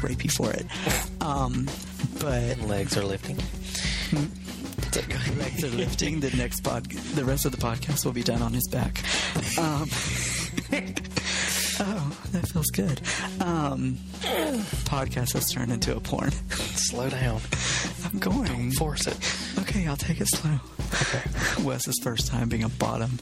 rape you for it. But legs are lifting. Legs are lifting. The rest of the podcast will be done on his back. Oh, that feels good. Podcast has turned into a porn. Slow down. I'm going. Don't force it. Okay, I'll take it slow. Okay. Wes's first time being a bottom.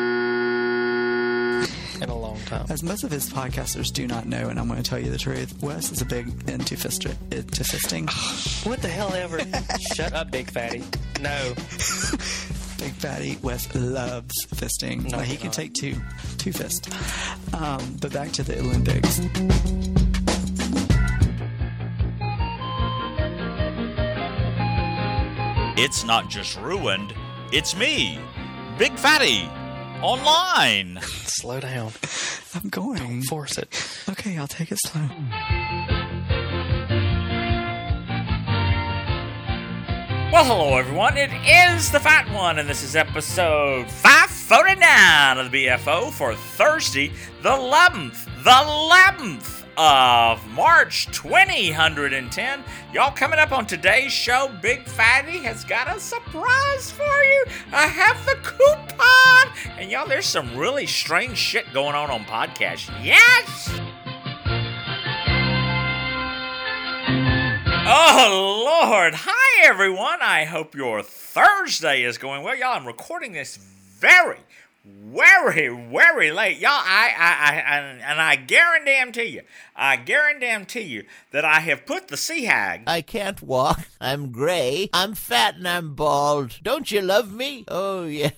In a long time. As most of his podcasters do not know, and I'm going to tell you the truth, Wes is a big into fisting. What the hell ever? Shut up, big fatty. No. Big fatty Wes loves fisting. No, he can take two fists. But back to the Olympics. It's not just ruined, it's me, Big Fatty, online. Slow down. I'm going. Don't force it. Okay, I'll take it slow. Well, hello everyone, it is the Fat One, and this is episode 549 of the BFO for Thursday, the 11th of March 2010. Y'all, coming up on today's show, Big Fatty has got a surprise for you. I have the coupon, and y'all, there's some really strange shit going on podcasts. Yes! Oh, Lord. Hi, everyone. I hope your Thursday is going well. Y'all, I'm recording this very late. Y'all, I guarantee you that I have put the sea hag. I can't walk. I'm gray. I'm fat and I'm bald. Don't you love me? Oh, yes.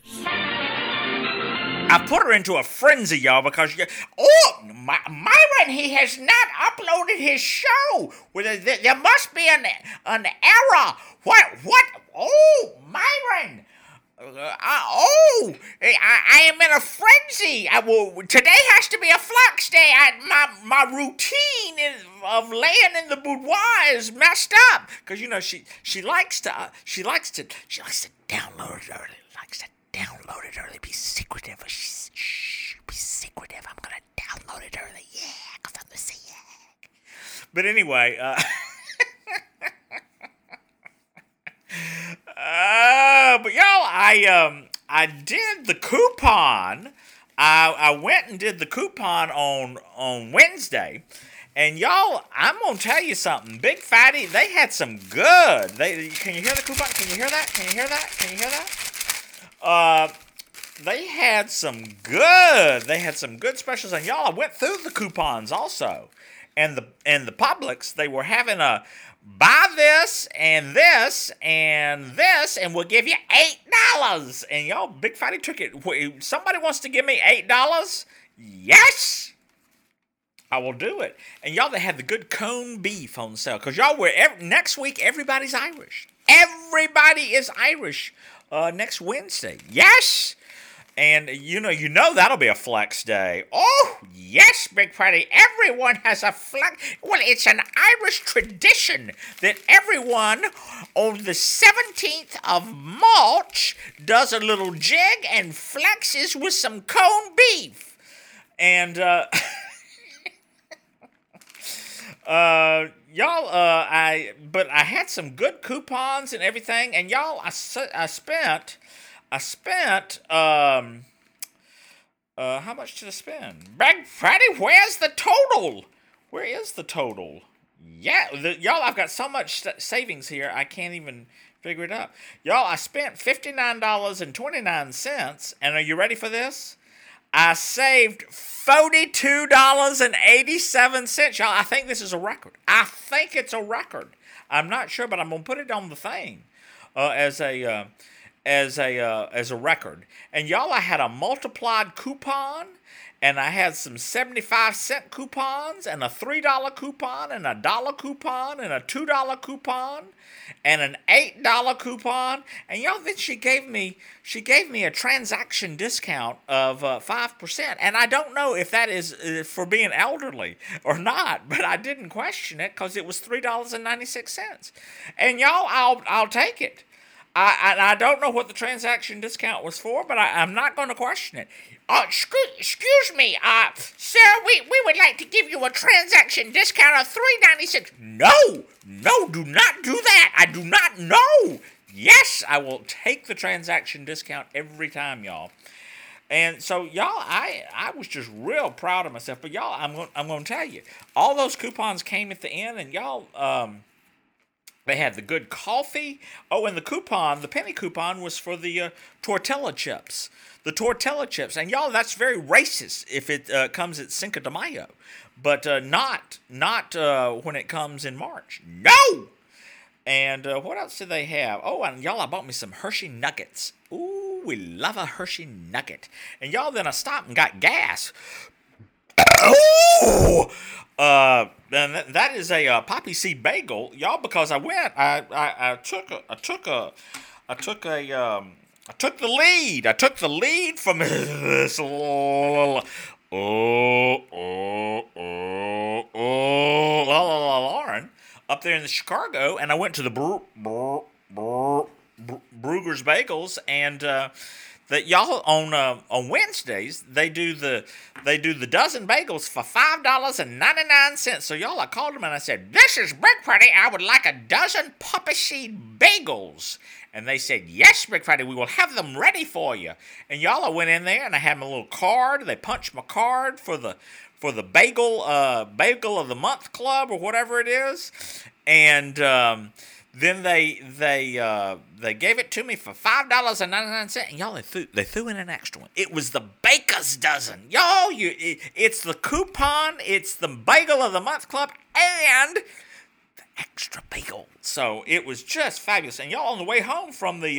I put her into a frenzy, y'all, because Myron, he has not uploaded his show. There must be an error. What? Oh, Myron. I am in a frenzy. Today has to be a flux day. My routine of laying in the boudoir is messed up because she likes to download it early. Download it early. Be secretive. Shh. Be secretive. I'm gonna download it early. Yeah, cause I'm the SEAG. But anyway, but y'all, I did the coupon. I went and did the coupon on Wednesday. And y'all, I'm gonna tell you something. Big Fatty, they had some good. Can you hear the coupon? Can you hear that? They had some good specials, and y'all, I went through the coupons also, and the Publix, they were having a buy this, and we'll give you $8, and y'all, Big Fatty took it. Somebody wants to give me $8? Yes, I will do it. And y'all, they had the good cone beef on sale, because y'all, next week, everybody's Irish. Everybody is Irish. Next Wednesday. Yes! And you know that'll be a flex day. Oh, yes, Big Fatty. Everyone has a flex. Well, it's an Irish tradition that everyone on the 17th of March does a little jig and flexes with some corned beef. And, y'all, I had some good coupons and everything, and y'all, I spent, how much did I spend? Big Fatty, where's the total? Where is the total? Yeah, y'all, I've got so much savings here, I can't even figure it out. Y'all, I spent $59.29, and are you ready for this? I saved $42.87. Y'all, I think this is a record. I think it's a record. I'm not sure, but I'm going to put it on the thing as a record. And y'all, I had a multiplied coupon, and I had some 75-cent coupons, and a $3 coupon, and a $1 coupon, and a $2 coupon, and an $8 coupon. And y'all, then she gave me a transaction discount of 5%. And I don't know if that is for being elderly or not, but I didn't question it because it was $3.96. And y'all, I'll take it. I don't know what the transaction discount was for, but I'm not going to question it. Excuse me, sir, we would like to give you a transaction discount of $3.96. No, do not do that. I do not know. Yes, I will take the transaction discount every time, y'all. And so, y'all, I was just real proud of myself. But y'all, I'm going to tell you, all those coupons came at the end, and y'all, they had the good coffee. Oh, and the penny coupon was for the tortilla chips. The tortilla chips. And y'all, that's very racist if it comes at Cinco de Mayo. But not when it comes in March. No! And what else did they have? Oh, and y'all, I bought me some Hershey Nuggets. Ooh, we love a Hershey Nugget. And y'all, then I stopped and got gas. Oh! And that is a poppy seed bagel, y'all. Because I went, I took the lead. I took the lead from this Lauren up there in the Chicago, and I went to the Bruegger's Bagels, and that y'all on Wednesdays they do the dozen bagels for $5.99. So y'all, I called them and I said, "This is Big Freddy. I would like a dozen poppy seed bagels." And they said, "Yes, Big Freddy, we will have them ready for you." And y'all, I went in there and I had my little card. They punched my card for the bagel of the month club or whatever it is, and then they gave it to me for $5.99, and y'all, they threw in an extra one. It was the baker's dozen, y'all. It's the coupon, it's the bagel of the month club, and the extra bagel. So it was just fabulous. And y'all, on the way home from the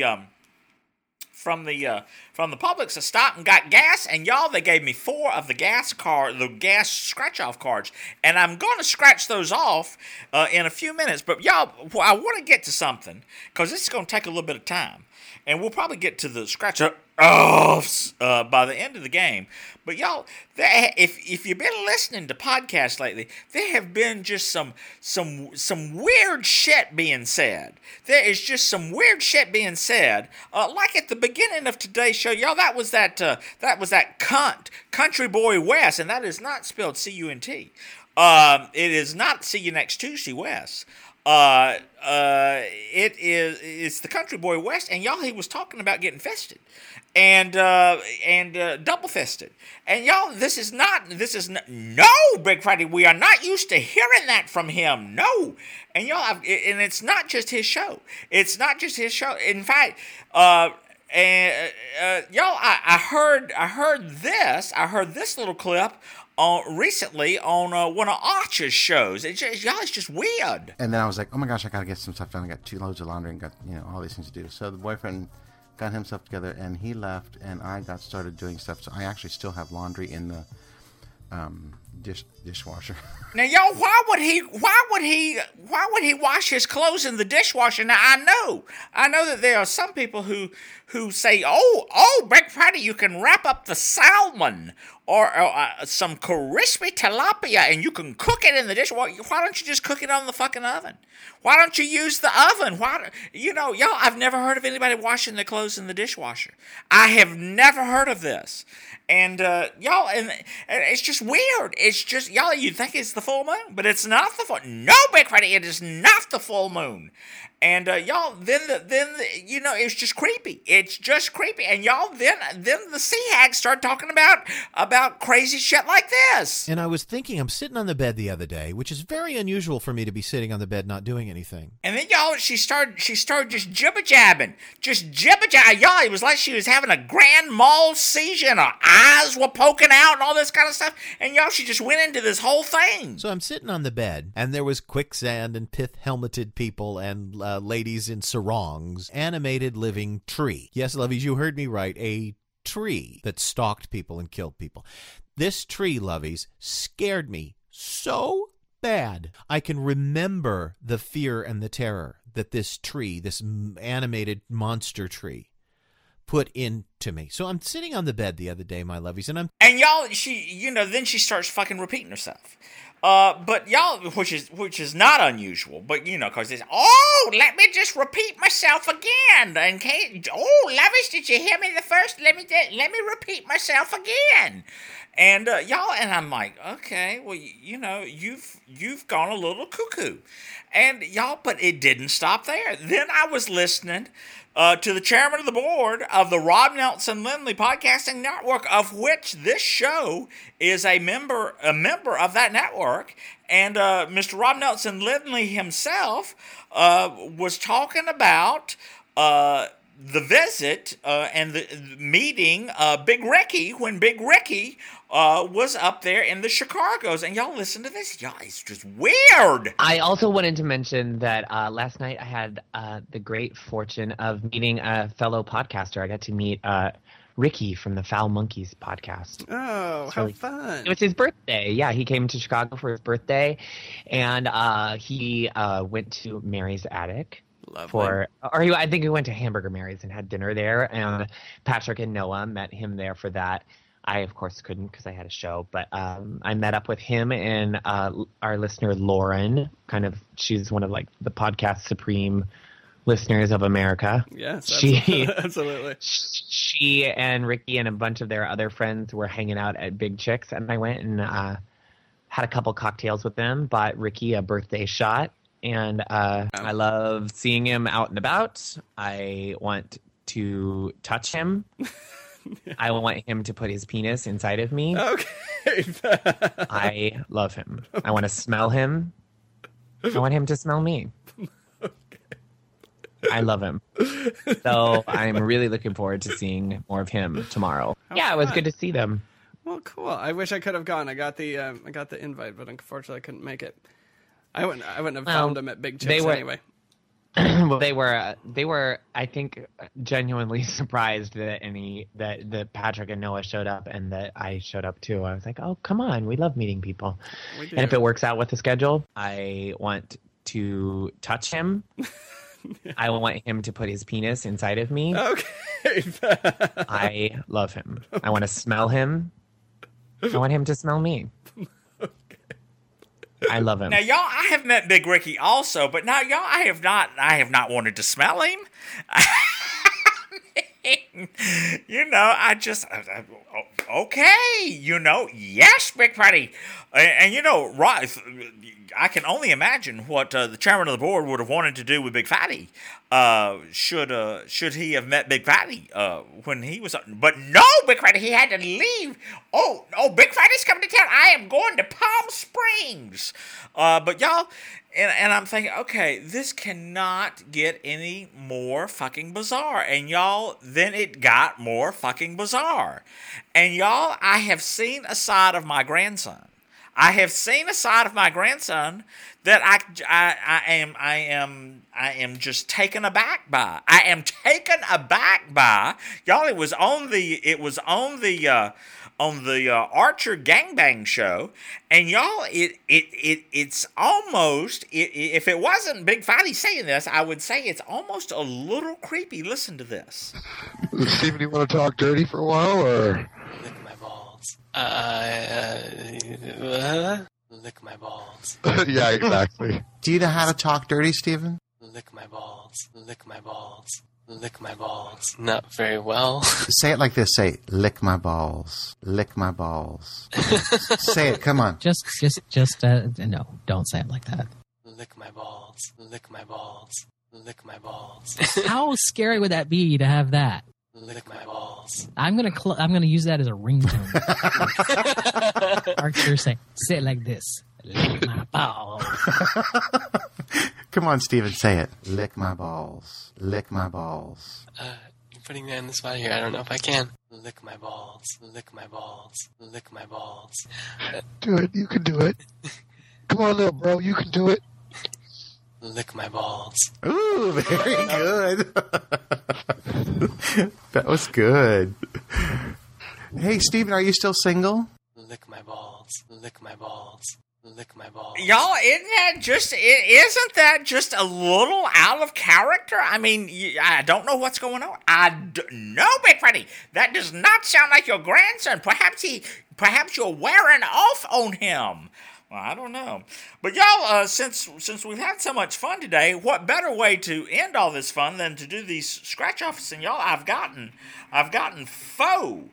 Publix, I stopped and got gas, and y'all, they gave me 4 of the gas scratch-off cards, and I'm going to scratch those off in a few minutes. But y'all, I want to get to something, because this is going to take a little bit of time, and we'll probably get to the scratch-offs by the end of the game. But y'all, if you've been listening to podcasts lately, there have been just some weird shit being said. There is just some weird shit being said. Like at the beginning of today's show, y'all, that was that cunt, Country Boy West, and that is not spelled C-U-N-T. It is not See You Next Tuesday West. It's the Country Boy West, and y'all, he was talking about getting fisted and double fisted, and y'all, this is not no, Big Friday, we are not used to hearing that from him, no. And y'all, and it's not just his show. In fact, y'all, I heard this little clip recently on one of Archer's shows. It's just weird. And then I was like, oh my gosh, I gotta get some stuff done. I got 2 loads of laundry and got all these things to do. So the boyfriend got himself together and he left, and I got started doing stuff. So I actually still have laundry in the dishwasher. Now, y'all, why would he wash his clothes in the dishwasher? Now, I know that there are some people who say, oh, Big Friday, you can wrap up the salmon or some crispy tilapia and you can cook it in the dishwasher. Why don't you just cook it on the fucking oven? Why don't you use the oven? Y'all, I've never heard of anybody washing their clothes in the dishwasher. I have never heard of this. And y'all, and it's just weird. It's just, y'all, you think it's the full moon, but it's not the full. No, Big Friday, it is not the full moon. And y'all, then it's just creepy. It's just creepy. And y'all, then the sea hags start talking about crazy shit like this. And I was thinking, I'm sitting on the bed the other day, which is very unusual for me to be sitting on the bed not doing anything. And then y'all, she started just jibber jabbing. Y'all, it was like she was having a grand mal seizure and her eyes were poking out and all this kind of stuff. And y'all, she just went into this whole thing. So I'm sitting on the bed, and there was quicksand and pith-helmeted people and ladies in sarongs, animated living tree. Yes, lovies, you heard me right, a tree that stalked people and killed people. This tree, lovies, scared me so bad. I can remember the fear and the terror that this tree, this animated monster tree, put into me. So I'm sitting on the bed the other day, my lovies, and y'all, then she starts fucking repeating herself. But y'all, which is not unusual, but because it's, oh, let me just repeat myself again. And Lovis, did you hear me the first? Let me repeat myself again. And y'all, and I'm like, okay, well, you've gone a little cuckoo, and y'all, but it didn't stop there. Then I was listening to the chairman of the board of the Rob Nelson Lindley Podcasting Network, of which this show is a member of that network. And Mr. Rob Nelson Lindley himself was talking about the visit and the meeting Big Ricky when Big Ricky was up there in the Chicagos. And y'all listen to this. Y'all, it's just weird. I also wanted to mention that last night I had the great fortune of meeting a fellow podcaster. I got to meet Ricky from the Foul Monkeys podcast. Oh, how fun. It was his birthday. Yeah, he came to Chicago for his birthday, and he went to Mary's Attic. Lovely. I think he went to Hamburger Mary's and had dinner there, and Patrick and Noah met him there for that. I, of course, couldn't because I had a show, but I met up with him and our listener, Lauren. She's one of the podcast supreme listeners of America. Yes, absolutely. She and Ricky and a bunch of their other friends were hanging out at Big Chicks, and I went and had a couple cocktails with them, bought Ricky a birthday shot, and I love seeing him out and about. I want to touch him. I want him to put his penis inside of me. Okay. I love him. I want to smell him. I want him to smell me. I love him. So I'm really looking forward to seeing more of him tomorrow. It was good to see them. Well, cool. I wish I could have gone. I got the invite, but unfortunately I couldn't make it. I wouldn't have found them at Big Chicks anyway. Well, they were, I think, genuinely surprised that Patrick and Noah showed up and that I showed up too. I was like, oh, come on, we love meeting people. And if it works out with the schedule, I want to touch him. I want him to put his penis inside of me. Okay. I love him. I want to smell him. I want him to smell me. I love him. Now, y'all, I have met Big Ricky also, but now, y'all, I have not wanted to smell him. Okay, yes, Big Fatty. And right, I can only imagine what the chairman of the board would have wanted to do with Big Fatty. Should he have met Big Fatty when he was? But no, Big Fatty, he had to leave. Oh, Big Fatty's coming to town. I am going to Palm Springs. But y'all, and I'm thinking, okay, this cannot get any more fucking bizarre. And y'all, then it got more fucking bizarre. And y'all, I have seen a side of my grandson. that I am just taken aback by. Y'all, it was on the Archer Gangbang show, and y'all, it's almost, if it wasn't Big Fatty saying this, I would say it's almost a little creepy. Listen to this. Steven, do you want to talk dirty for a while, or? Lick my balls. Lick my balls. Yeah, exactly. Do you know how to talk dirty, Steven? Lick my balls. Lick my balls. Lick my balls. Not very well. Say it like this. Say, lick my balls. Lick my balls. Say it. Come on. Just no, don't say it like that. Lick my balls. Lick my balls. Lick my balls. How scary would that be to have that? Lick my balls. I'm gonna use that as a ringtone. Archer, say it like this. Lick my balls. Come on, Steven, say it. Lick my balls. Lick my balls. You're putting me on the spot here. I don't know if I can. Lick my balls. Lick my balls. Lick my balls. Do it. You can do it. Come on, little bro. You can do it. Lick my balls. Ooh, very good. That was good. Hey, Steven, are you still single? Lick my balls. Lick my balls. Lick my balls. Y'all, isn't that just a little out of character? I mean, I don't know what's going on. No, Big Freddy, that does not sound like your grandson. Perhaps you're wearing off on him. Well, I don't know. But y'all, since we've had so much fun today, what better way to end all this fun than to do these scratch-offs? And y'all, I've gotten faux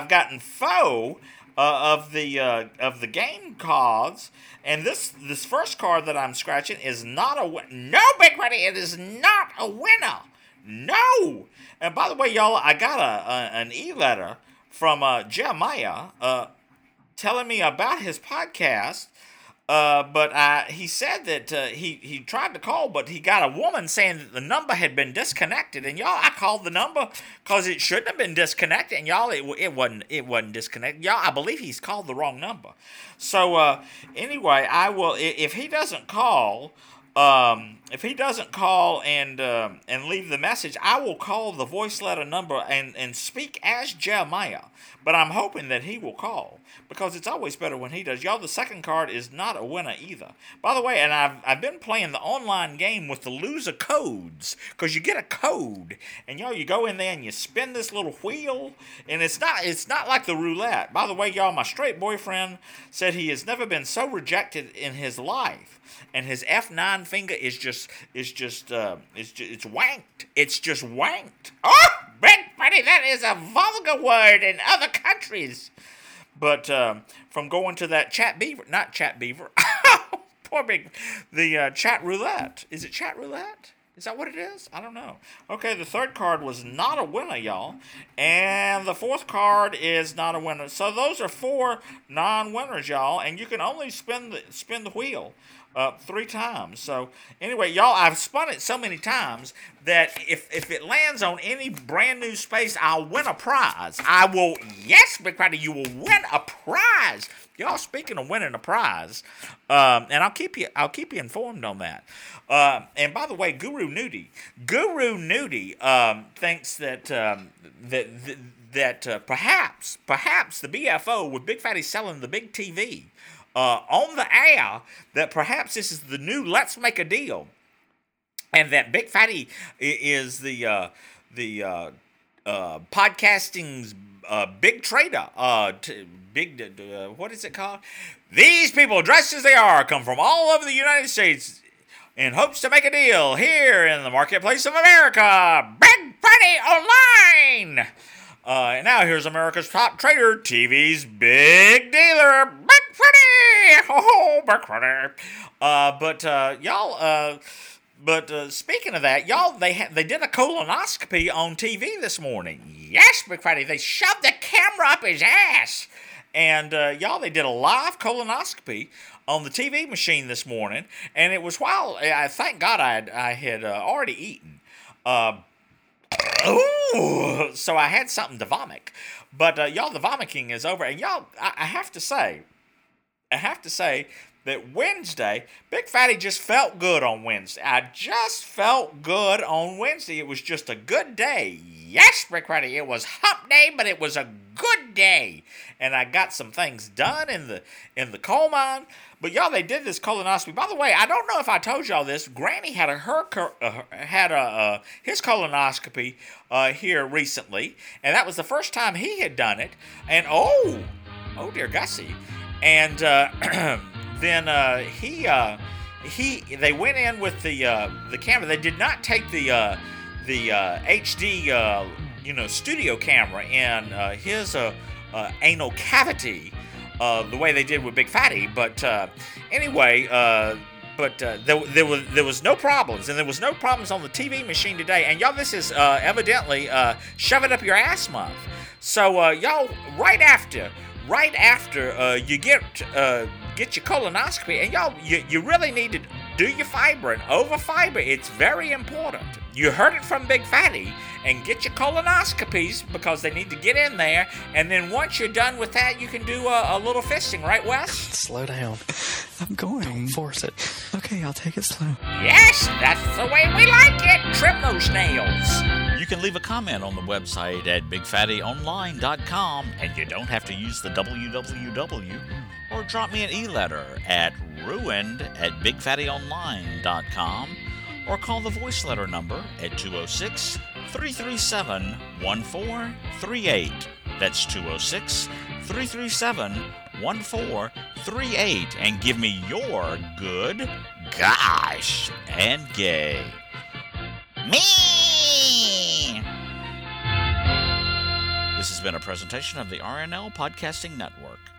of the game cards, and this first card that I'm scratching is not a no, Big Buddy, it is not a winner. No. And by the way, y'all, I got an e-letter from Jeremiah telling me about his podcast. But he said that he tried to call, but he got a woman saying that the number had been disconnected. And y'all, I called the number because it shouldn't have been disconnected. And y'all, it wasn't disconnected. Y'all, I believe he's called the wrong number. So anyway, I will if he doesn't call. If he doesn't call and leave the message, I will call the voice letter number and speak as Jeremiah. But I'm hoping that he will call, because it's always better when he does. Y'all, the second card is not a winner either. By the way, and I've been playing the online game with the loser codes, because you get a code, and y'all, you go in there and you spin this little wheel, and it's not like the roulette. By the way, y'all, my straight boyfriend said he has never been so rejected in his life. And his F9 finger is just wanked. It's just wanked. Oh, Big Buddy, that is a vulgar word in other countries. But from going to that Chat Beaver, poor the Chat Roulette. Is it Chat Roulette? Is that what it is? I don't know. Okay, the third card was not a winner, y'all. And the fourth card is not a winner. So those are 4 non-winners, y'all. And you can only spin the wheel 3 times. So anyway, y'all, I've spun it so many times that if it lands on any brand new space, I'll win a prize. I will, yes, Big Buddy, you will win a prize. Y'all, speaking of winning a prize, and I'll keep you informed on that. And by the way, Guru Nudie thinks that perhaps the BFO, with Big Fatty selling the big TV on the air, that perhaps this is the new Let's Make a Deal, and that Big Fatty is the podcasting's big trader. What is it called? These people, dressed as they are, come from all over the United States in hopes to make a deal here in the marketplace of America. Big Fatty Online. And now here's America's top trader, TV's big dealer, Big Fatty. Oh, Big Fatty. But speaking of that, y'all, they did a colonoscopy on TV this morning. Yes, Big Fatty, they shoved the camera up his ass. And, y'all, they did a live colonoscopy on the TV machine this morning. And it was while, thank God I had already eaten. So I had something to vomit. But, y'all, the vomiting is over. And, y'all, I have to say that Wednesday, Big Fatty just felt good on Wednesday. I just felt good on Wednesday. It was just a good day. Yes, Big Fatty, it was hump day, but it was a good day. And I got some things done in the coal mine. But y'all, they did this colonoscopy. By the way, I don't know if I told y'all this. Granny had his colonoscopy here recently, and that was the first time he had done it. And oh dear Gussie, and then they went in with the camera. They did not take the HD studio camera in his anal cavity the way they did with Big Fatty. But anyway, there was no problems, and there was no problems on the TV machine today. And y'all, this is evidently shove it up your ass month. So y'all, right after you get your colonoscopy, and y'all, you really need to do your fiber and over fiber. It's very important. You heard it from Big Fatty, and get your colonoscopies because they need to get in there. And then once you're done with that, you can do a little fisting, right, Wes? Slow down. I'm going. Don't force it. Okay, I'll take it slow. Yes, that's the way we like it. Trim those nails. You can leave a comment on the website at BigFattyOnline.com, and you don't have to use the www, or drop me an e-letter at ruined@BigFattyOnline.com, or call the voice letter number at 206-337-1438. That's 206-337-1438. 1438 and give me your good, gosh, and gay. Me! This has been a presentation of the RNL Podcasting Network.